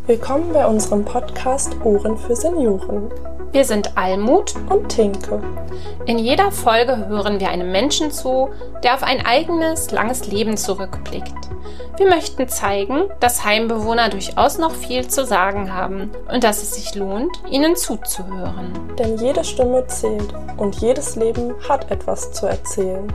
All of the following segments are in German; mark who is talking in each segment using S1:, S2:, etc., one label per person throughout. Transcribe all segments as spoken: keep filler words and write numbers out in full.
S1: Willkommen bei unserem Podcast Ohren für Senioren.
S2: Wir sind Almut
S1: und Tinke.
S2: In jeder Folge hören wir einem Menschen zu, der auf ein eigenes, langes Leben zurückblickt. Wir möchten zeigen, dass Heimbewohner durchaus noch viel zu sagen haben und dass es sich lohnt, ihnen zuzuhören.
S1: Denn jede Stimme zählt und jedes Leben hat etwas zu erzählen.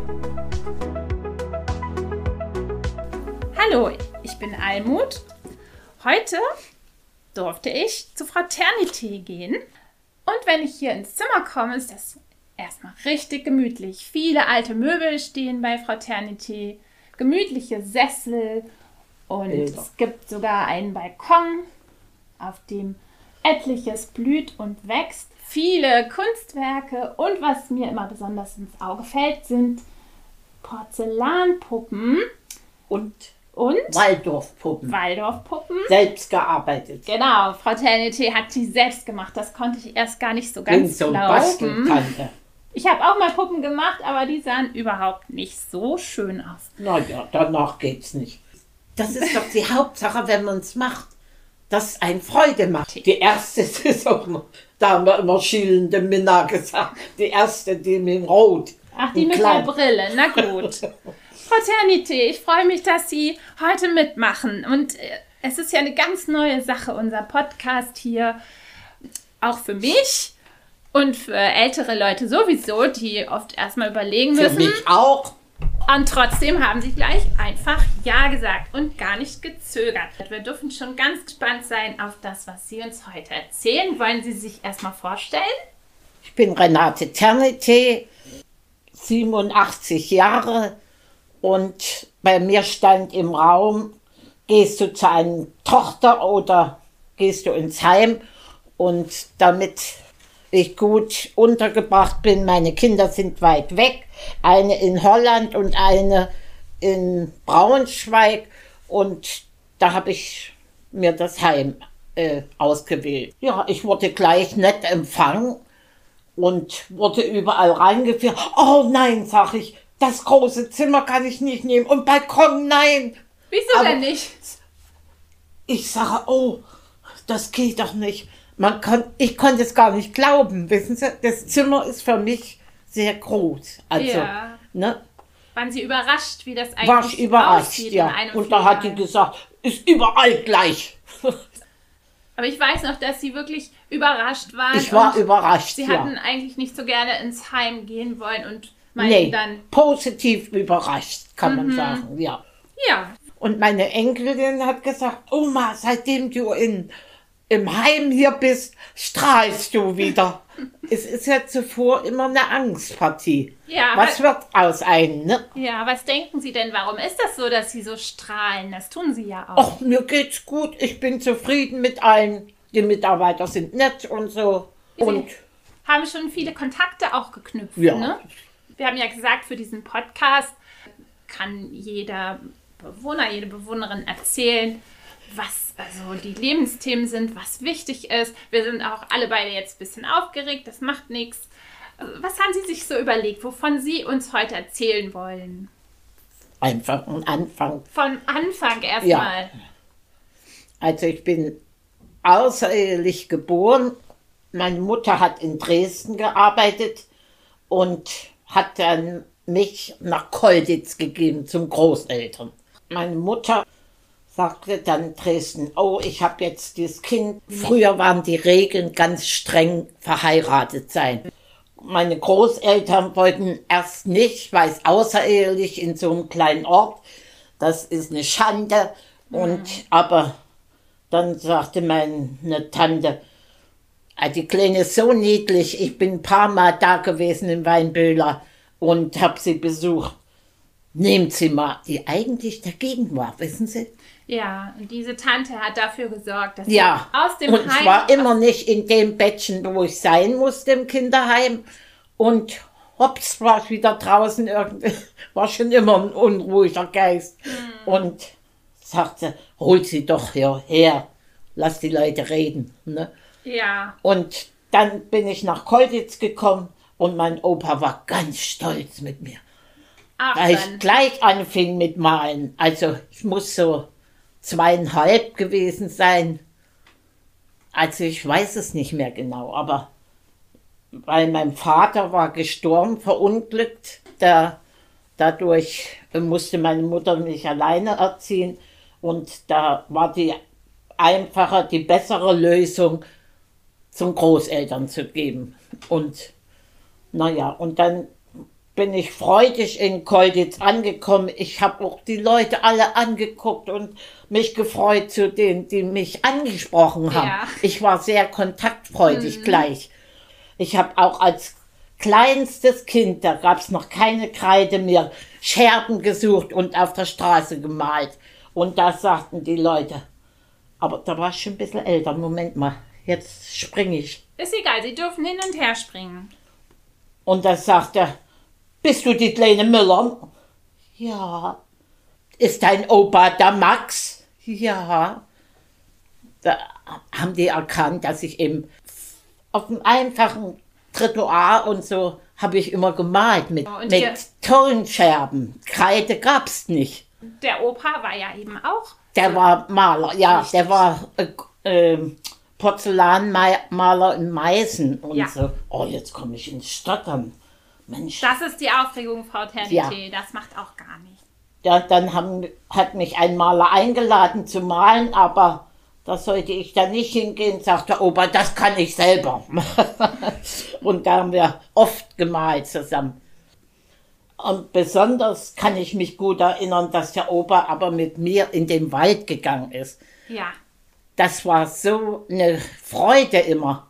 S3: Hallo, ich bin Almut. Heute durfte ich zur Fraternité gehen. Und wenn ich hier ins Zimmer komme, ist das erstmal richtig gemütlich. Viele alte Möbel stehen bei Fraternité, gemütliche Sessel und Bilder. Es gibt sogar einen Balkon, auf dem etliches blüht und wächst. Viele Kunstwerke und was mir immer besonders ins Auge fällt, sind Porzellanpuppen
S4: und
S3: Und?
S4: Waldorfpuppen.
S3: Waldorfpuppen.
S4: Selbst gearbeitet.
S3: Genau, Fraternité hat die selbst gemacht. Das konnte ich erst gar nicht so ganz
S4: so
S3: glauben.
S4: Basteltante.
S3: Ich habe auch mal Puppen gemacht, aber die sahen überhaupt nicht so schön aus.
S4: Naja, danach geht's nicht. Das ist doch die Hauptsache, wenn man es macht, dass es einen Freude macht. Die erste Saison, da haben wir immer schielende Minna gesagt. Die erste, die mit Rot.
S3: Ach, die mit der Brille, na gut. Fraternité, ich freue mich, dass Sie heute mitmachen. Und es ist ja eine ganz neue Sache, unser Podcast hier. Auch für mich und für ältere Leute sowieso, die oft erstmal überlegen müssen.
S4: Für mich auch.
S3: Und trotzdem haben Sie gleich einfach Ja gesagt und gar nicht gezögert. Wir dürfen schon ganz gespannt sein auf das, was Sie uns heute erzählen. Wollen Sie sich erstmal vorstellen?
S4: Ich bin Renate Ternete, siebenundachtzig Jahre. Und bei mir stand im Raum, gehst du zu einer Tochter oder gehst du ins Heim? Und damit ich gut untergebracht bin, meine Kinder sind weit weg, eine in Holland und eine in Braunschweig. Und da habe ich mir das Heim äh, ausgewählt. Ja, ich wurde gleich nett empfangen und wurde überall reingeführt. Oh nein, sag ich. Das große Zimmer kann ich nicht nehmen. Und Balkon, nein.
S3: Wieso
S4: Aber
S3: denn nicht?
S4: Ich sage, oh, das geht doch nicht. Man kann, ich konnte es gar nicht glauben, wissen Sie. Das Zimmer ist für mich sehr groß. Also,
S3: ja.
S4: Ne?
S3: Waren Sie überrascht, wie das eigentlich
S4: War ich überrascht,
S3: aussieht
S4: ja.
S3: in einem
S4: Und da hat die gesagt, ist überall gleich.
S3: Aber ich weiß noch, dass Sie wirklich überrascht waren.
S4: Ich war überrascht,
S3: Sie
S4: ja.
S3: hatten eigentlich nicht so gerne ins Heim gehen wollen und meinten
S4: Nee,
S3: dann...
S4: positiv überrascht, kann man
S3: Mhm.
S4: sagen, ja.
S3: Ja.
S4: Und meine Enkelin hat gesagt, Oma, seitdem du in, im Heim hier bist, strahlst du wieder. Es ist ja zuvor immer eine Angstpartie.
S3: Ja,
S4: was wird aus einem, ne?
S3: Ja, was denken Sie denn, warum ist das so, dass Sie so strahlen? Das tun Sie ja auch.
S4: Ach, mir geht's gut, ich bin zufrieden mit allen. Die Mitarbeiter sind nett und so. Und
S3: Sie haben schon viele Kontakte auch geknüpft,
S4: ja.
S3: Ne? Wir haben ja gesagt, für diesen Podcast kann jeder Bewohner, jede Bewohnerin erzählen, was also die Lebensthemen sind, was wichtig ist. Wir sind auch alle beide jetzt ein bisschen aufgeregt, das macht nichts. Was haben Sie sich so überlegt, wovon Sie uns heute erzählen wollen?
S4: einfach am Anfang.
S3: Von Anfang erstmal.
S4: Ja. Also ich bin außerehelich geboren. Meine Mutter hat in Dresden gearbeitet und hat dann mich nach Kolditz gegeben zum Großeltern. Meine Mutter sagte dann Dresden, oh, ich habe jetzt dieses Kind. Früher waren die Regeln ganz streng verheiratet sein. Meine Großeltern wollten erst nicht, weil es außerehelich in so einem kleinen Ort, das ist eine Schande. Mhm. Und aber dann sagte meine Tante, die Kleine ist so niedlich, ich bin ein paar Mal da gewesen in Weinböhler und habe sie besucht. Nehmt sie mal, die eigentlich dagegen war, wissen Sie?
S3: Ja, und diese Tante hat dafür gesorgt, dass
S4: ja,
S3: sie aus dem
S4: und
S3: Heim...
S4: ich war immer nicht in dem Bettchen, wo ich sein musste im Kinderheim. Und hops, war ich wieder draußen, irgendwie, war schon immer ein unruhiger Geist. Mhm. Und sagte, hol sie doch hierher, lass die Leute reden. Ne?
S3: Ja.
S4: Und dann bin ich nach Kolditz gekommen und mein Opa war ganz stolz mit mir.
S3: Ach,
S4: weil
S3: dann.
S4: ich gleich anfing mit Malen. Also ich muss so zweieinhalb gewesen sein. Also ich weiß es nicht mehr genau, aber weil mein Vater war gestorben, verunglückt, da, dadurch musste meine Mutter mich alleine erziehen und da war die einfacher, die bessere Lösung, zum Großeltern zu geben. Und naja, und dann bin ich freudig in Kolditz angekommen. Ich habe auch die Leute alle angeguckt und mich gefreut zu denen, die mich angesprochen haben.
S3: Ja.
S4: Ich war sehr kontaktfreudig
S3: Mhm.
S4: gleich. Ich habe auch als kleinstes Kind, da gab es noch keine Kreide mehr, Scherben gesucht und auf der Straße gemalt. Und da sagten die Leute, aber da war ich schon ein bisschen älter, Moment mal, jetzt springe ich.
S3: Ist egal, Sie dürfen hin und her springen.
S4: Und da sagte er, bist du die kleine Müller? Ja. Ist dein Opa der Max? Ja. Da haben die erkannt, dass ich eben auf dem einfachen Trottoir und so habe ich immer gemalt mit,
S3: Und
S4: mit
S3: ihr-
S4: Tonscherben. Kreide gab's nicht.
S3: Der Opa war ja eben auch.
S4: Der war Maler, ja,
S3: Richtig.
S4: der war äh, äh, Porzellanmaler in Meißen und
S3: Ja.
S4: so. Oh, jetzt komme ich ins Stottern. Mensch.
S3: Das ist die Aufregung, Frau Ternité.
S4: Ja.
S3: Das macht auch gar nichts.
S4: Ja, dann haben, hat mich ein Maler eingeladen zu malen, aber da sollte ich dann nicht hingehen, sagte Opa, das kann ich selber. Und da haben wir oft gemalt zusammen. Und besonders kann ich mich gut erinnern, dass der Opa aber mit mir in den Wald gegangen ist.
S3: Ja.
S4: Das war so eine Freude immer.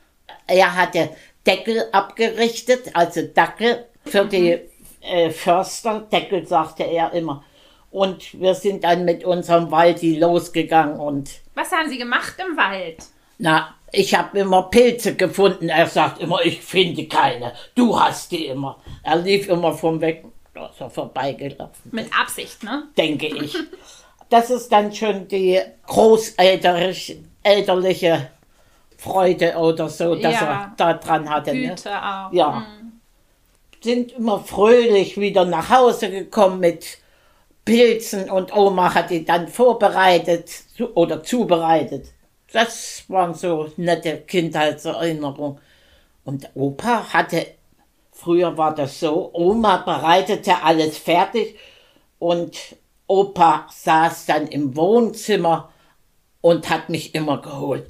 S4: Er hatte Deckel abgerichtet, also Dackel für die äh, Förster. Deckel sagte er immer. Und wir sind dann mit unserem Waldi losgegangen und
S3: Was haben Sie gemacht im Wald?
S4: na, ich habe immer Pilze gefunden. Er sagt immer, ich finde keine. Du hast die immer. Er lief immer vom Weg, da ist er vorbeigelaufen,
S3: Mit Absicht, ne?
S4: denke ich. Das ist dann schon die großelterliche elterliche Freude oder so, dass
S3: Ja.
S4: er da dran hatte. Ne?
S3: Güte auch.
S4: Ja.
S3: Mhm.
S4: Sind immer fröhlich wieder nach Hause gekommen mit Pilzen und Oma hat die dann vorbereitet zu- oder zubereitet. Das waren so nette Kindheitserinnerungen. Und Opa hatte, früher war das so, Oma bereitete alles fertig und Opa saß dann im Wohnzimmer und hat mich immer geholt.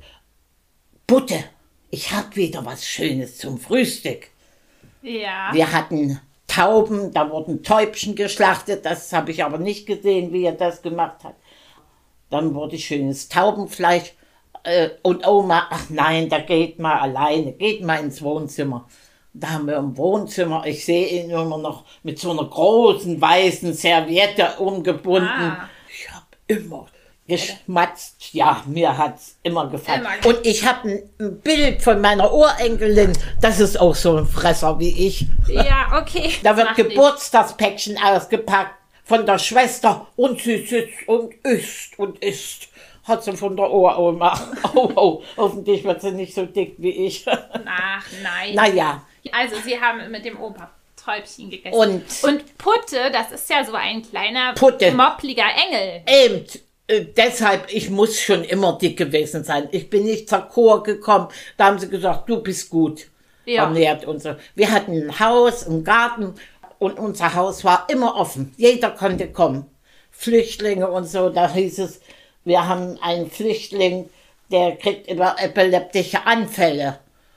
S4: Butte, ich hab wieder was Schönes zum Frühstück.
S3: Ja.
S4: Wir hatten Tauben, da wurden Täubchen geschlachtet, das habe ich aber nicht gesehen, wie er das gemacht hat. Dann wurde schönes Taubenfleisch äh, und Oma, ach nein, da geht mal alleine, geht mal ins Wohnzimmer. Da haben wir im Wohnzimmer, ich sehe ihn immer noch mit so einer großen weißen Serviette umgebunden.
S3: Ah.
S4: Ich habe immer geschmatzt, ja, mir hat's immer gefallen.
S3: Immer.
S4: Und ich habe ein, ein Bild von meiner Urenkelin, das ist auch so ein Fresser wie ich.
S3: Ja, okay.
S4: Da wird
S3: Macht nichts.
S4: Geburtstagspäckchen ausgepackt von der Schwester und sie sitzt und isst und isst. Hat sie von der Uroma. Oh, oh, hoffentlich wird sie nicht so dick wie ich.
S3: Ach, nein.
S4: Naja,
S3: Also, Sie haben mit dem Opa Täubchen gegessen.
S4: und
S3: Und Putte, das ist ja so ein kleiner,
S4: Putte.
S3: moppliger Engel.
S4: eben, äh, deshalb, ich muss schon immer dick gewesen sein. Ich bin nicht zur Kur gekommen. Da haben sie gesagt, du bist gut
S3: Ja.
S4: ernährt und so. Wir hatten ein Haus, einen Garten und unser Haus war immer offen. Jeder konnte kommen. Flüchtlinge und so, da hieß es, wir haben einen Flüchtling, der kriegt über epileptische Anfälle.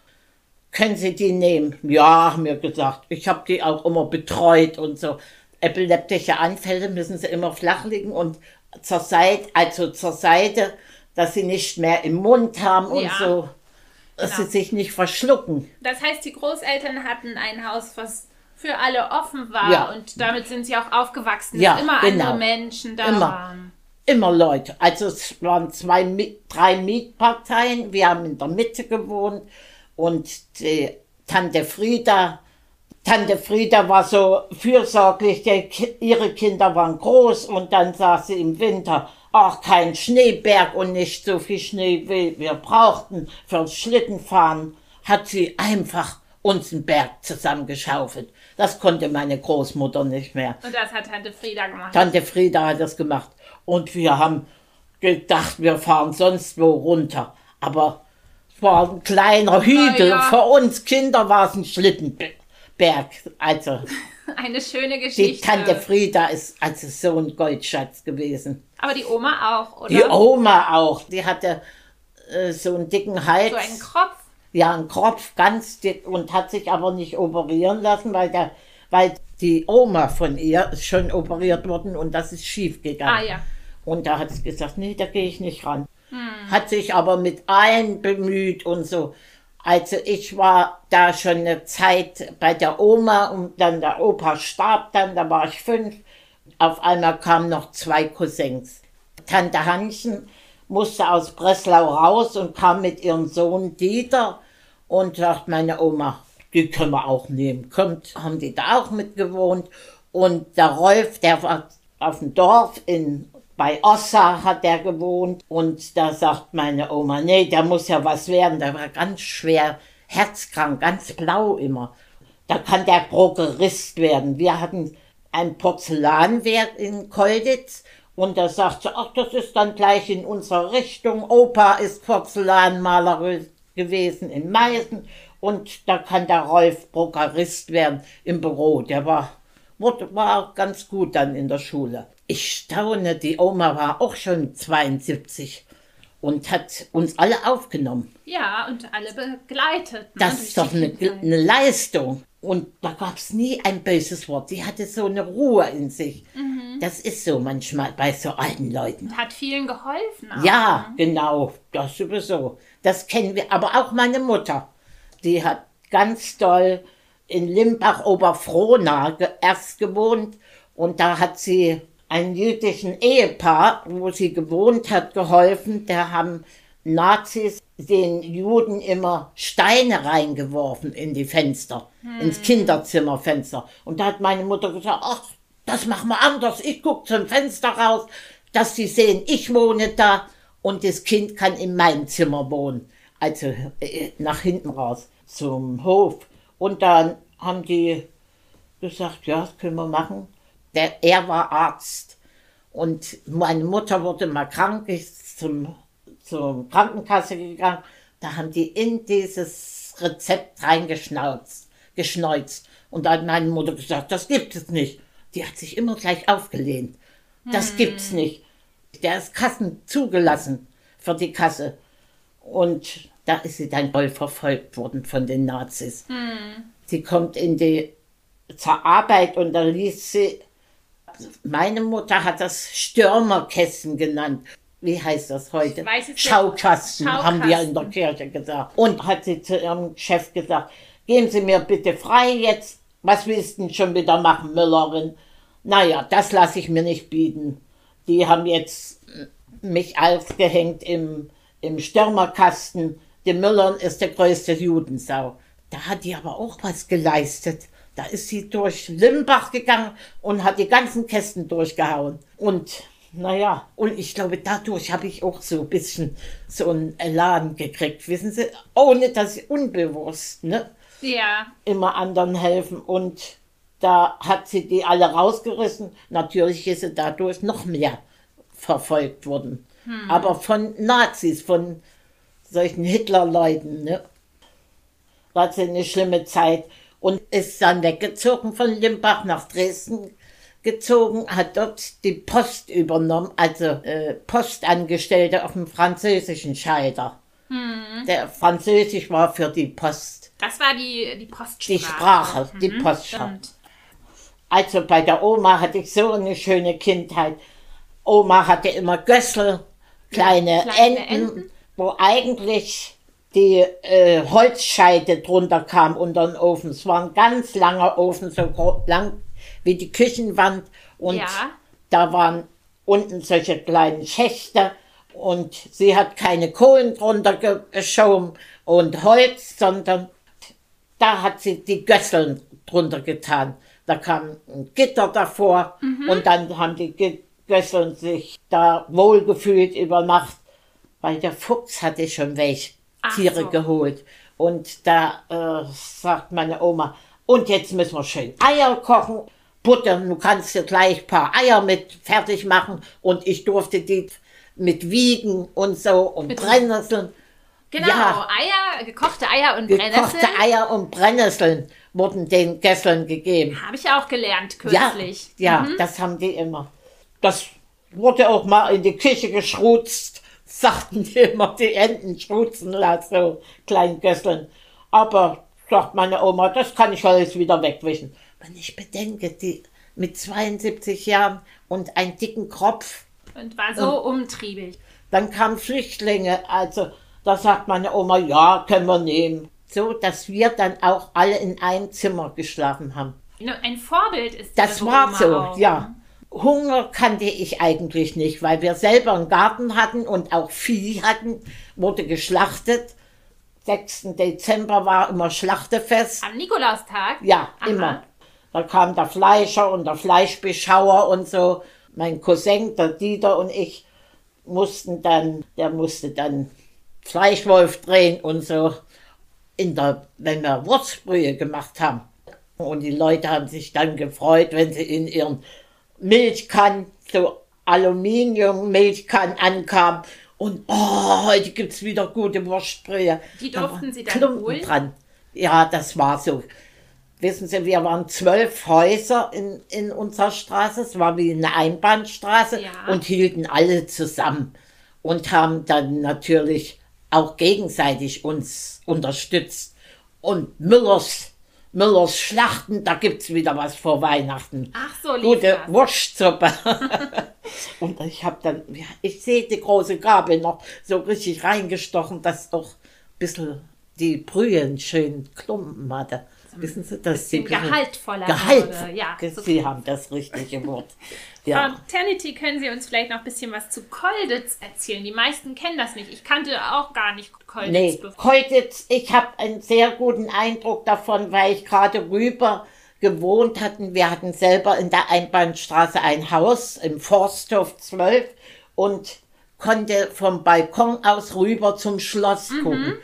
S4: Können Sie die nehmen? Ja, haben wir gesagt. Ich habe die auch immer betreut und so. Epileptische Anfälle müssen sie immer flach liegen und zur Seite, also zur Seite, dass sie nicht mehr im Mund haben und
S3: Ja.
S4: so, dass
S3: Genau.
S4: sie sich nicht verschlucken.
S3: Das heißt, die Großeltern hatten ein Haus, was für alle offen war.
S4: Ja.
S3: Und damit sind sie auch aufgewachsen, dass
S4: Ja,
S3: immer
S4: genau.
S3: andere Menschen da
S4: Immer.
S3: waren.
S4: Immer Leute. Also es waren zwei, Mi- drei Mietparteien. Wir haben in der Mitte gewohnt und die Tante Frieda, Tante Frieda war so fürsorglich, die, Ki- ihre Kinder waren groß und dann saß sie im Winter, ach, kein Schneeberg und nicht so viel Schnee, wie wir brauchten fürs Schlittenfahren, hat sie einfach uns einen Berg zusammengeschaufelt. Das konnte meine Großmutter nicht mehr.
S3: Und das hat Tante Frieda gemacht.
S4: Tante Frieda hat das gemacht. Und wir haben gedacht, wir fahren sonst wo runter. Aber es war ein kleiner Hügel.
S3: ja.
S4: Für uns Kinder war es ein Schlittenberg. Also
S3: Eine schöne Geschichte.
S4: die Tante Frieda ist also so ein Goldschatz gewesen.
S3: Aber die Oma auch, oder?
S4: Die Oma auch. Die hatte äh, so einen dicken Hals.
S3: So einen Kropf.
S4: Ja, ein Kropf, ganz dick, und hat sich aber nicht operieren lassen, weil, der, weil die Oma von ihr ist schon operiert worden und das ist schief gegangen.
S3: Ah ja.
S4: Und da hat sie gesagt, nee, da gehe ich nicht ran. Hm. Hat sich aber mit allen bemüht und so. Also ich war da schon eine Zeit bei der Oma und dann der Opa starb dann, da war ich fünf. Auf einmal kamen noch zwei Cousins. Tante Hannchen musste aus Breslau raus und kam mit ihrem Sohn Dieter und sagt meine Oma, die können wir auch nehmen. Kommt, haben die da auch mit gewohnt. Und der Rolf, der war auf dem Dorf in, bei Ossa hat der gewohnt. Und da sagt meine Oma, nee, der muss ja was werden. Der war ganz schwer herzkrank, ganz blau immer. Da kann der Prokurist werden. Wir hatten ein Porzellanwerk in Kolditz. Und da sagt sie, ach, das ist dann gleich in unserer Richtung. Opa ist Porzellanmaler gewesen in Meißen. Und da kann der Rolf Prokurist werden im Büro. Der war, war auch ganz gut dann in der Schule. Ich staune, die Oma war auch schon zweiundsiebzig und hat uns alle aufgenommen.
S3: Ja, und alle begleitet. Ne,
S4: das ist doch eine, eine Leistung. Und da gab es nie ein böses Wort. Sie hatte so eine Ruhe in sich. Mhm. Das ist so manchmal bei so alten Leuten.
S3: Hat vielen geholfen. Auch,
S4: ja,
S3: ne?
S4: Genau, das sowieso. Das kennen wir, aber auch meine Mutter. Die hat ganz doll in Limbach-Oberfrohna erst gewohnt. Und da hat sie einem jüdischen Ehepaar, wo sie gewohnt hat, geholfen. Da haben Nazis den Juden immer Steine reingeworfen in die Fenster, hm. ins Kinderzimmerfenster. Und da hat meine Mutter gesagt, ach, das machen wir anders. Ich gucke zum Fenster raus, dass sie sehen, ich wohne da und das Kind kann in meinem Zimmer wohnen. Also äh, nach hinten raus zum Hof. Und dann haben die gesagt, ja, das können wir machen. Der, er war Arzt. Und meine Mutter wurde mal krank, ist zum zur Krankenkasse gegangen, da haben die in dieses Rezept reingeschnauzt, geschneuzt. Und da hat meine Mutter gesagt, das gibt es nicht. Die hat sich immer gleich aufgelehnt. Das hm. gibt's nicht. Der ist Kassen zugelassen für die Kasse. Und da ist sie dann voll verfolgt worden von den Nazis. Hm. Sie kommt in die, zur Arbeit und da ließ sie, meine Mutter hat das Stürmerkästen genannt. Wie heißt das heute?
S3: Schaukasten,
S4: Schaukasten, haben wir in der Kirche gesagt. Und hat sie zu ihrem Chef gesagt, geben Sie mir bitte frei jetzt. Was willst du denn schon wieder machen, Müllerin? Naja, das lasse ich mir nicht bieten. Die haben jetzt mich aufgehängt im, im Stürmerkasten. Die Müllerin ist der größte Judensau. Da hat die aber auch was geleistet. Da ist sie durch Limbach gegangen und hat die ganzen Kästen durchgehauen. Und naja, und ich glaube, dadurch habe ich auch so ein bisschen so einen Elan gekriegt, wissen Sie, ohne dass ich unbewusst, ne?
S3: Ja.
S4: Immer anderen helfen. Und da hat sie die alle rausgerissen. Natürlich ist sie dadurch noch mehr verfolgt worden. Hm. Aber von Nazis, von solchen Hitlerleuten, ne? War sie eine schlimme Zeit. Und ist dann weggezogen von Limbach nach Dresden gezogen, hat dort die Post übernommen, also äh, Postangestellte auf dem französischen Schalter. Hm. Der Französisch war für die Post.
S3: Das war die, die Postsprache.
S4: Die Sprache, mhm. die Postsprache. Also bei der Oma hatte ich so eine schöne Kindheit. Oma hatte immer Gössel, kleine, ja, kleine Enten, Enten, wo eigentlich die äh, Holzscheite drunter kam unter den Ofen. Es war ein ganz langer Ofen, so lang wie die Küchenwand. Und ja. da waren unten solche kleinen Schächte. Und sie hat keine Kohlen drunter geschoben und Holz, sondern da hat sie die Gösseln drunter getan. Da kam ein Gitter davor mhm. und dann haben die Gösseln sich da wohlgefühlt über Nacht, weil der Fuchs hatte schon welche Tiere so. geholt. Und da äh, sagt meine Oma, und jetzt müssen wir schön Eier kochen, Butter, du kannst dir gleich ein paar Eier mit fertig machen. Und ich durfte die mit wiegen und so und Brennnesseln.
S3: Genau,
S4: Ja.
S3: Eier, gekochte Eier und
S4: Gekochte
S3: Brennnesseln.
S4: Eier und Brennnesseln wurden den Gässeln gegeben.
S3: Habe ich auch gelernt
S4: Ja,
S3: kürzlich.
S4: ja, das haben die immer. Das wurde auch mal in die Küche geschrutzt, sagten die immer, die Enten schrutzen lassen, so kleinen Gässeln. Aber, sagt meine Oma, das kann ich alles wieder wegwischen. Wenn ich bedenke, die mit zweiundsiebzig Jahren und einen dicken Kopf,
S3: Und war so umtriebig.
S4: dann kamen Flüchtlinge, also da sagt meine Oma, ja, können wir nehmen. So, dass wir dann auch alle in einem Zimmer geschlafen haben.
S3: Ein Vorbild ist
S4: Das
S3: ihre
S4: war
S3: Oma
S4: so,
S3: auch.
S4: ja. Hunger kannte ich eigentlich nicht, weil wir selber einen Garten hatten und auch Vieh hatten, wurde geschlachtet. sechsten Dezember war immer Schlachtefest.
S3: Am Nikolaustag?
S4: Ja,
S3: Aha.
S4: immer. Da kam der Fleischer und der Fleischbeschauer und so. Mein Cousin, der Dieter und ich mussten dann, der musste dann Fleischwolf drehen und so, in der, wenn wir Wurstbrühe gemacht haben. Und die Leute haben sich dann gefreut, wenn sie in ihren Milchkannen, so Aluminium-Milchkannen ankamen. Und oh, heute gibt es wieder gute Wurstbrühe.
S3: Die
S4: Da
S3: durften
S4: waren
S3: Sie dann
S4: Klumpen
S3: holen?
S4: dran. Ja, das war so. Wissen Sie, wir waren zwölf Häuser in, in unserer Straße. Es war wie eine Einbahnstraße
S3: Ja.
S4: und hielten alle zusammen. Und haben dann natürlich auch gegenseitig uns unterstützt. Und Müllers, Müllers Schlachten, da gibt es wieder was vor Weihnachten.
S3: Ach so, lief
S4: Gute
S3: das.
S4: Wurstsuppe. Und ich habe dann, ja, ich sehe die große Gabel noch so richtig reingestochen, dass auch ein bisschen die Brühe einen schönen Klumpen hatte. Wissen Sie, dass
S3: bisschen
S4: die ein bisschen
S3: gehaltvoller
S4: Gehalt.
S3: wurde. Ja,
S4: Sie
S3: so.
S4: haben das richtige Wort.
S3: Frau
S4: Ja.
S3: Ternity, können Sie uns vielleicht noch ein bisschen was zu Kolditz erzählen? Die meisten kennen das nicht. Ich kannte auch gar nicht Kolditz.
S4: Nee,
S3: bevor.
S4: heute, ich habe einen sehr guten Eindruck davon, weil ich gerade rüber gewohnt hatten. Wir hatten selber in der Einbahnstraße ein Haus im Forsthof zwölf und konnte vom Balkon aus rüber zum Schloss gucken.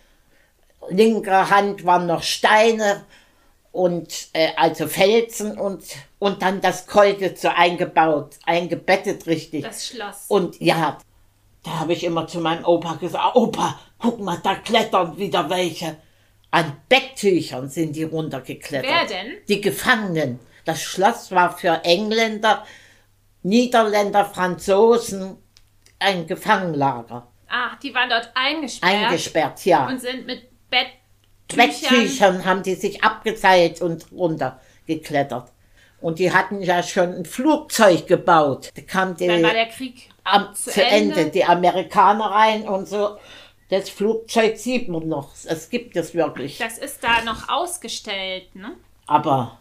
S4: Linker Hand waren noch Steine und äh, also Felsen und, und dann das Kolditz so eingebaut, eingebettet richtig.
S3: Das Schloss.
S4: Und ja, da habe ich immer zu meinem Opa gesagt, Opa, guck mal, da klettern wieder welche. An Betttüchern sind die runtergeklettert.
S3: Wer denn?
S4: Die Gefangenen. Das Schloss war für Engländer, Niederländer, Franzosen ein Gefangenenlager.
S3: Ach, die waren dort eingesperrt.
S4: Eingesperrt, ja.
S3: Und sind mit Betttüchern.
S4: Betttüchern haben die sich abgeseilt und runtergeklettert. Und die hatten ja schon ein Flugzeug gebaut. Da kam die
S3: Dann war der Krieg
S4: am,
S3: zu
S4: zu Ende.
S3: Ende.
S4: Die Amerikaner rein und so. Das Flugzeug sieht man noch. Es gibt es wirklich.
S3: Das ist da noch ausgestellt, ne?
S4: Aber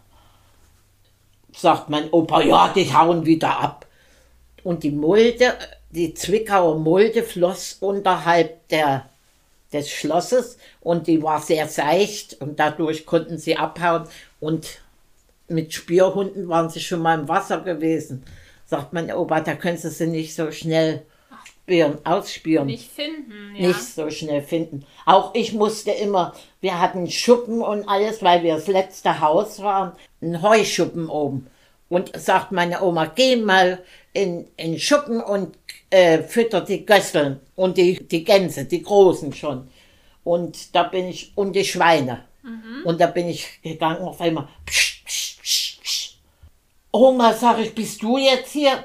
S4: sagt mein Opa, ja, die hauen wieder ab. Und die Mulde, die Zwickauer Mulde floss unterhalb der, des Schlosses und die war sehr seicht und dadurch konnten sie abhauen. Und mit Spürhunden waren sie schon mal im Wasser gewesen. Sagt mein Opa, da können sie sie nicht so schnell spüren, ausspüren.
S3: Nicht finden, ja.
S4: Nicht so schnell finden. Auch ich musste immer, wir hatten Schuppen und alles, weil wir das letzte Haus waren, einen Heuschuppen oben. Und sagt meine Oma, geh mal in in Schuppen und äh, fütter die Gösseln und die, die Gänse, die großen schon. Und da bin ich, und die Schweine. Und da bin ich gegangen auf einmal, psch, psch, psch, psch. Oma, sag ich, bist du jetzt hier?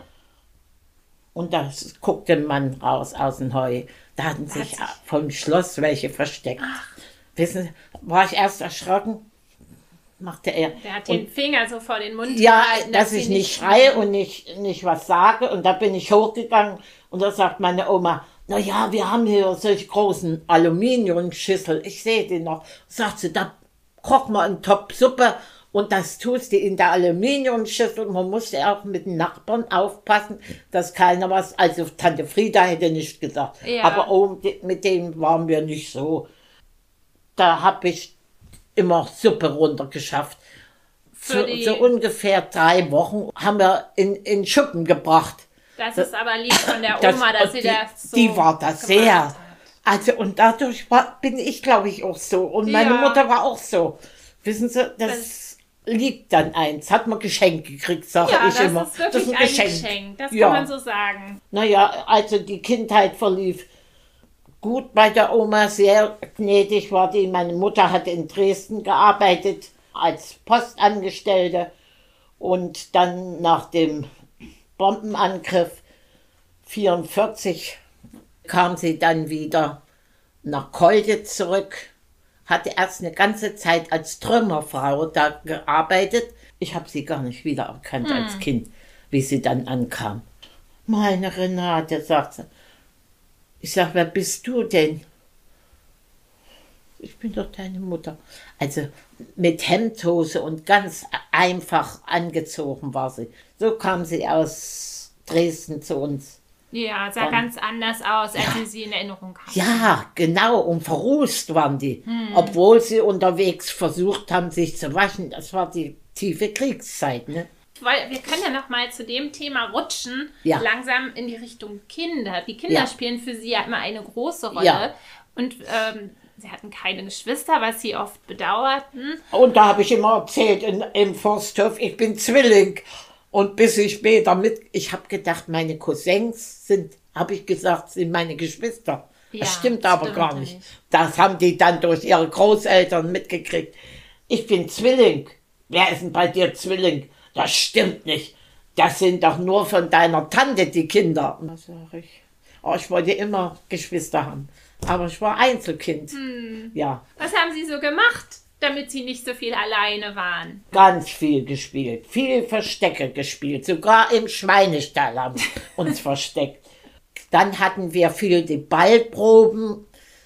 S4: Und da guckte ein Mann raus aus dem Heu. Da hatten sich vom Schloss welche versteckt. Wissen Sie, war ich erst erschrocken, machte er.
S3: Der hat
S4: Und
S3: den Finger so vor den Mund
S4: ja,
S3: gehalten,
S4: dass
S3: sie
S4: ich nicht schreie und nicht, nicht was sage. Und da bin ich hochgegangen und da sagt meine Oma, na ja, wir haben hier solche großen Aluminiumschüssel. Ich sehe die noch. Sagt sie, da koch mal einen Topf Suppe und das tust du in der Aluminiumschüssel. Man musste auch mit den Nachbarn aufpassen, dass keiner was, also Tante Frieda hätte nicht gesagt.
S3: Ja.
S4: Aber oh, mit denen waren wir nicht so. Da habe ich immer Suppe runtergeschafft.
S3: Für
S4: So,
S3: die-
S4: so ungefähr drei Wochen haben wir in, in Schuppen gebracht.
S3: Das ist aber lieb von der
S4: Das-
S3: Oma, dass
S4: und
S3: sie
S4: die,
S3: das so
S4: die war da
S3: gemacht
S4: sehr.
S3: hat.
S4: Also und dadurch war, bin ich, glaube ich, auch so. Und meine
S3: Ja.
S4: Mutter war auch so. Wissen Sie, das,
S3: Das-
S4: liegt dann eins. Hat man Geschenk gekriegt, sage
S3: Ja,
S4: ich
S3: das
S4: immer.
S3: ist wirklich ein Geschenk. Das
S4: Ja.
S3: kann man so sagen.
S4: Naja, also die Kindheit verlief gut bei der Oma, sehr gnädig war die. Meine Mutter hat in Dresden gearbeitet als Postangestellte und dann nach dem Bombenangriff vierundvierzig kam sie dann wieder nach Kolditz zurück, hatte erst eine ganze Zeit als Trümmerfrau da gearbeitet. Ich habe sie gar nicht wiedererkannt hm. als Kind, wie sie dann ankam. Meine Renate, sagt sie. Ich sag, wer bist du denn? Ich bin doch deine Mutter. Also mit Hemdhose und ganz einfach angezogen war sie. So kam sie aus Dresden zu uns.
S3: Ja, sah und, ganz anders aus, als ja, wir sie in Erinnerung haben.
S4: Ja, genau. Und verrußt waren die. Hm. Obwohl sie unterwegs versucht haben, sich zu waschen. Das war die tiefe Kriegszeit, ne?
S3: Weil wir können ja noch mal zu dem Thema rutschen,
S4: ja.
S3: langsam in die Richtung Kinder. Die Kinder ja. spielen für sie ja immer eine große Rolle.
S4: Ja.
S3: Und ähm, sie hatten keine Geschwister, was sie oft bedauerten.
S4: Und da habe ich immer erzählt in, im Forsthof, ich bin Zwilling. Und bis ich später mit, ich habe gedacht, meine Cousins sind, habe ich gesagt, sind meine Geschwister. Ja, das stimmt aber stimmt gar nicht. nicht. Das haben die dann durch ihre Großeltern mitgekriegt. Ich bin Zwilling. Wer ist denn bei dir Zwilling? Das stimmt nicht. Das sind doch nur von deiner Tante die Kinder. Was sag ich? Oh, ich wollte immer Geschwister haben. Aber ich war Einzelkind. Hm. Ja.
S3: Was haben Sie so gemacht, damit Sie nicht so viel alleine waren?
S4: Ganz viel gespielt. Viel Verstecke gespielt. Sogar im Schweinestall haben wir uns versteckt. Dann hatten wir viel die Ballproben,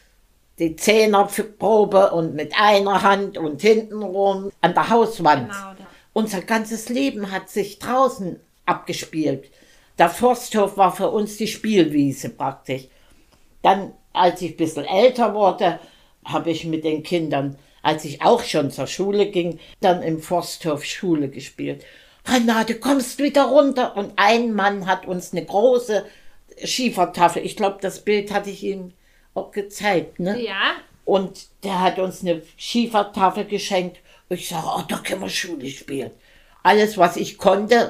S4: die Zehnerprobe und mit einer Hand und hintenrum an der Hauswand. Genau, da. Unser ganzes Leben hat sich draußen abgespielt. Der Forsthof war für uns die Spielwiese praktisch. Dann, als ich ein bisschen älter wurde, habe ich mit den Kindern, als ich auch schon zur Schule ging, dann im Forsthof Schule gespielt. Renate, kommst wieder runter? Und ein Mann hat uns eine große Schiefertafel, ich glaube, das Bild hatte ich ihm auch gezeigt, ne?
S3: Ja.
S4: Und der hat uns eine Schiefertafel geschenkt. Ich sage, oh, da können wir Schule spielen. Alles, was ich konnte,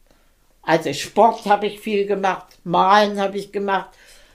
S4: also Sport habe ich viel gemacht, Malen habe ich gemacht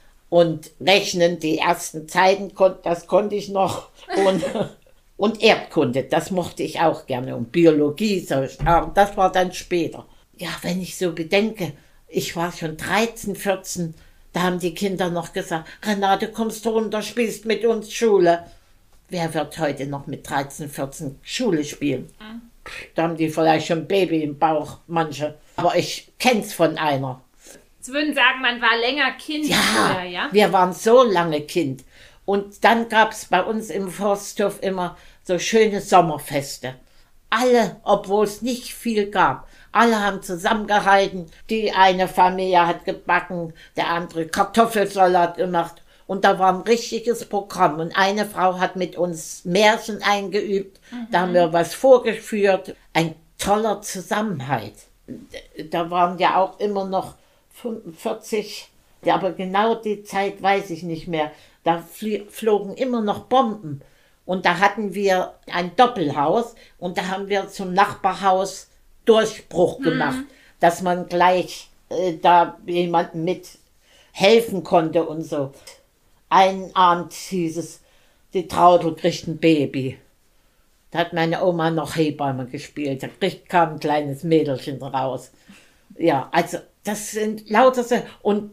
S4: und Rechnen, die ersten Zeiten, das konnte ich noch. Und, und Erdkunde, das mochte ich auch gerne. Und Biologie, das war dann später. Ja, wenn ich so bedenke, ich war schon dreizehn, vierzehn, da haben die Kinder noch gesagt, Renate, kommst du runter, spielst mit uns Schule. Wer wird heute noch mit dreizehn, vierzehn Schule spielen? Mhm. Da haben die vielleicht schon ein Baby im Bauch, manche. Aber ich kenn's von einer.
S3: Sie würden sagen, man war länger Kind.
S4: Ja,
S3: früher, ja?
S4: Wir waren so lange Kind. Und dann gab's bei uns im Forsthof immer so schöne Sommerfeste. Alle, obwohl es nicht viel gab, alle haben zusammengehalten. Die eine Familie hat gebacken, der andere Kartoffelsalat gemacht. Und da war ein richtiges Programm. Und eine Frau hat mit uns Märchen eingeübt. Mhm. Da haben wir was vorgeführt. Ein toller Zusammenhalt. Da waren ja auch immer noch fünfundvierzig. Ja, aber genau die Zeit weiß ich nicht mehr. Da flogen immer noch Bomben. Und da hatten wir ein Doppelhaus. Und da haben wir zum Nachbarhaus Durchbruch gemacht. Mhm. Dass man gleich äh, da jemandem mit helfen konnte und so. Einen Abend hieß es, die Traudel kriegt ein Baby. Da hat meine Oma noch Hebamme gespielt. Da kriegt, kam ein kleines Mädelchen raus. Ja, also das sind lauter so. Und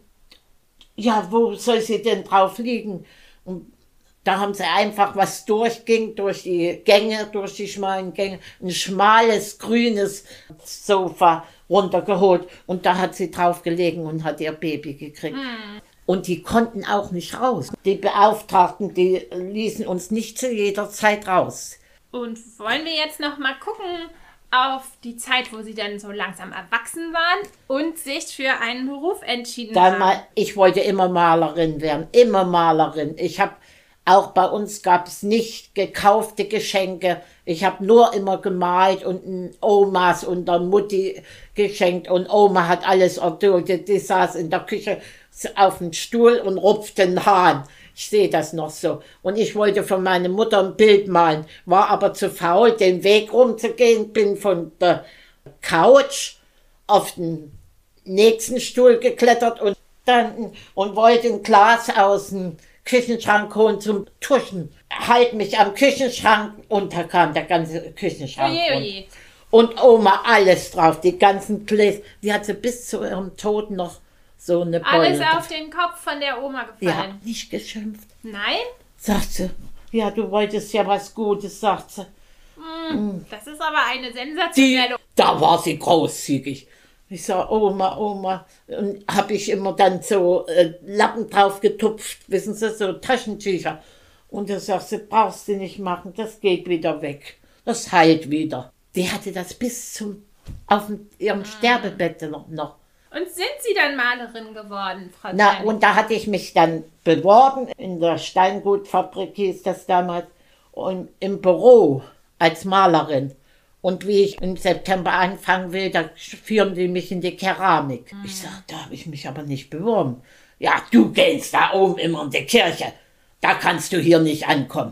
S4: ja, wo soll sie denn drauf liegen? Und da haben sie einfach, was durchging, durch die Gänge, durch die schmalen Gänge, ein schmales, grünes Sofa runtergeholt. Und da hat sie drauf gelegen und hat ihr Baby gekriegt. Mm. Und die konnten auch nicht raus. Die Beauftragten, die ließen uns nicht zu jeder Zeit raus.
S3: Und wollen wir jetzt noch mal gucken auf die Zeit, wo sie dann so langsam erwachsen waren und sich für einen Beruf entschieden
S4: dann
S3: haben?
S4: Mal, ich wollte immer Malerin werden, immer Malerin. Ich habe auch bei uns gab es nicht gekaufte Geschenke. Ich habe nur immer gemalt und Omas und der Mutti geschenkt. Und Oma hat alles erduldet. Die saß in der Küche auf dem Stuhl und rupfte den Hahn. Ich sehe das noch so. Und ich wollte von meiner Mutter ein Bild malen, war aber zu faul, den Weg rumzugehen, bin von der Couch auf den nächsten Stuhl geklettert und dann und wollte ein Glas aus dem Küchenschrank holen zum Tuschen. Halt mich am Küchenschrank und da kam der ganze Küchenschrank.
S3: Oje, oje.
S4: Und Oma alles drauf, die ganzen Gläser. Die hatte bis zu ihrem Tod noch so eine Beule.
S3: Alles auf den Kopf von der Oma
S4: Ja,
S3: gefallen.
S4: nicht geschimpft.
S3: Nein?
S4: Sagt sie, ja, du wolltest ja was Gutes, sagt sie.
S3: Mm, das ist aber eine
S4: Die,
S3: sensationelle...
S4: da war sie großzügig. Ich sag, Oma, Oma. Und habe ich immer dann so äh, Lappen drauf getupft, wissen Sie, so Taschentücher. Und da sagt sie, brauchst du nicht machen, das geht wieder weg. Das heilt wieder. Die hatte das bis zum, auf dem, ihrem Sterbebett noch. noch.
S3: Und sind Sie dann Malerin geworden, Frau
S4: Na,
S3: Terney?
S4: und da hatte ich mich dann beworben, in der Steingutfabrik hieß das damals, und im Büro als Malerin. Und wie ich im September anfangen will, da führen die mich in die Keramik. Mhm. Ich sage, da habe ich mich aber nicht beworben. Ja, du gehst da oben immer in die Kirche. Da kannst du hier nicht ankommen.